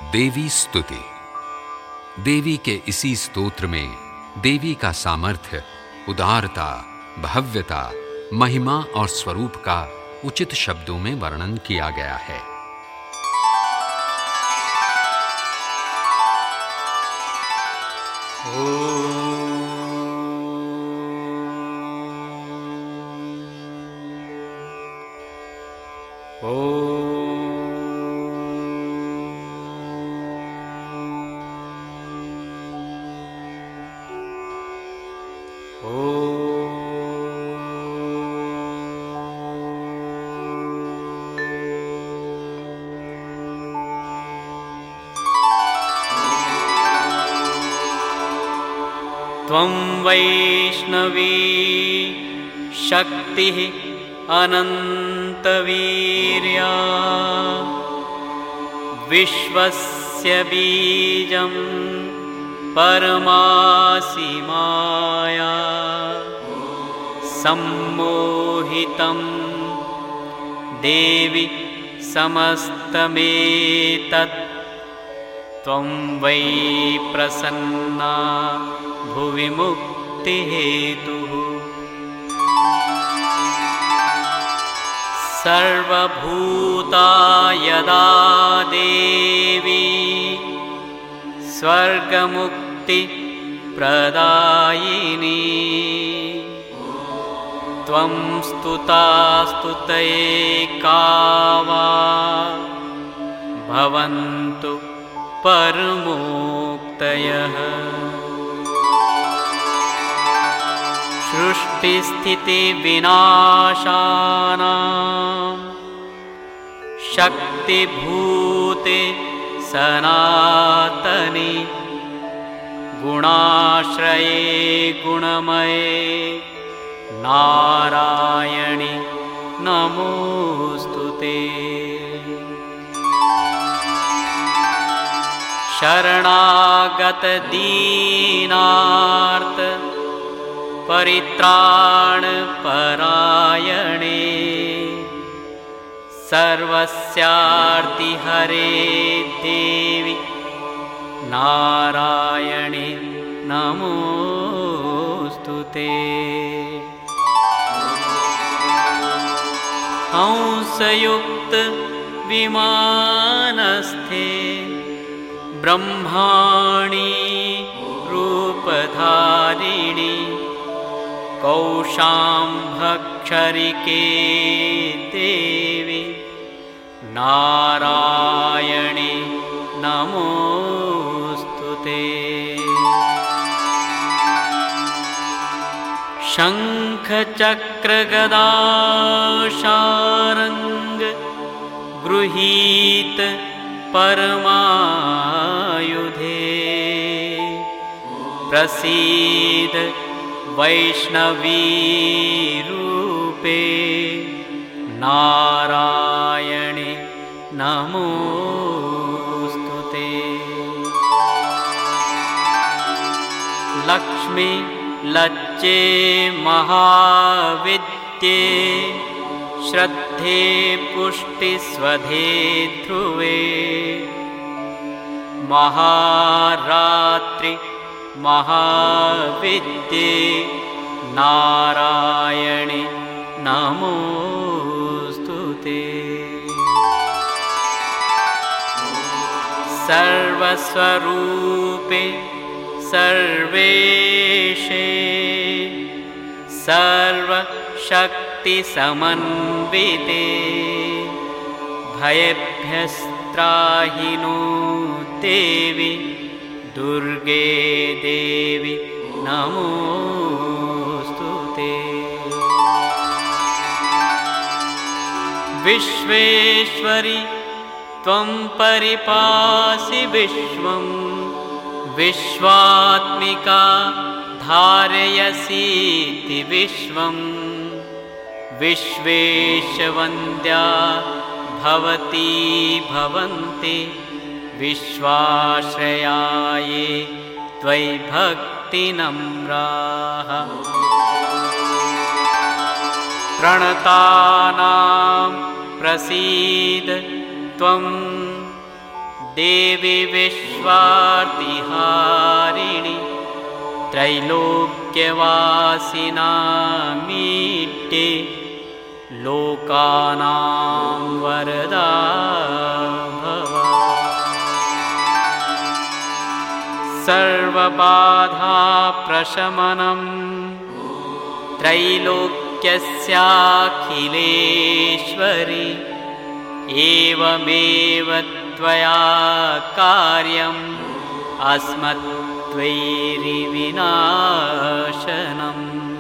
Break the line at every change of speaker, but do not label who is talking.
देवी स्तुति। देवी के इसी स्तोत्र में देवी का सामर्थ्य, उदारता, भव्यता, महिमा और स्वरूप का उचित शब्दों में वर्णन किया गया है।
त्वं वैष्णवी शक्तिः अनन्तवीर्या, विश्वस्य बीजं परमासि माया, सम्मोहितं देवि समस्तमेतत्, त्वं वै प्रसन्ना भुवि मुक्तिहेतुः। सर्वभूता यदा देवी स्वर्गमुक्तिप्रदायिनी, त्वं स्तुता स्तुतये का वा भवन्तु परमोक्तयः। सृष्टिस्थितिविनाशानां शक्तिभूते सनातनि, गुणाश्रये गुणमये नारायणि नमोऽस्तुते। शरणागत दीनार्त परित्राण परायणे, सर्वस्यार्ति हरे देवी नारायणे नमोऽस्तुते। हंसयुक्त विमानस्थे ब्रह्माणी रूपधारिणी, कौशाम्भक्षरिके देवी नारायणे नमोऽस्तुते। शङ्खचक्रगदाशार्ङ्ग गृहीत परमायुधे, प्रसीद वैष्णवी रूपे नारायणे नमोऽस्तुते। लक्ष्मी लज्जे महाविद्ये, श्रद्धे पुष्टिस्वधे ध्रुवे, महारात्रि महाविद्ये नारायणे नमोऽस्तुते। सर्वस्वरूपे सर्वेशे, सर्वशक्तिसमन्विते, भयेभ्यस्त्राहि नो देवी दुर्गे देवी नमोऽस्तुते। विश्वेश्वरि त्वं परिपासि विश्वं, विश्वात्मिका धारयसीति विश्वं, विश्वेशवन्द्या भवती भवन्ति, विश्वाश्रयाये त्वयि भक्तिनम्राः। प्रणतानां प्रसीद त्वं देवी विश्वार्तिहारिणि त्रैलोक्यवासिनामीड्ये लोकानां वरदा भव। सर्वबाधाप्रशमनं त्रैलोक्यस्याखिलेश्वरि एवमेव त्वया कार्यम् अस्मद्वैरिविनाशनम्।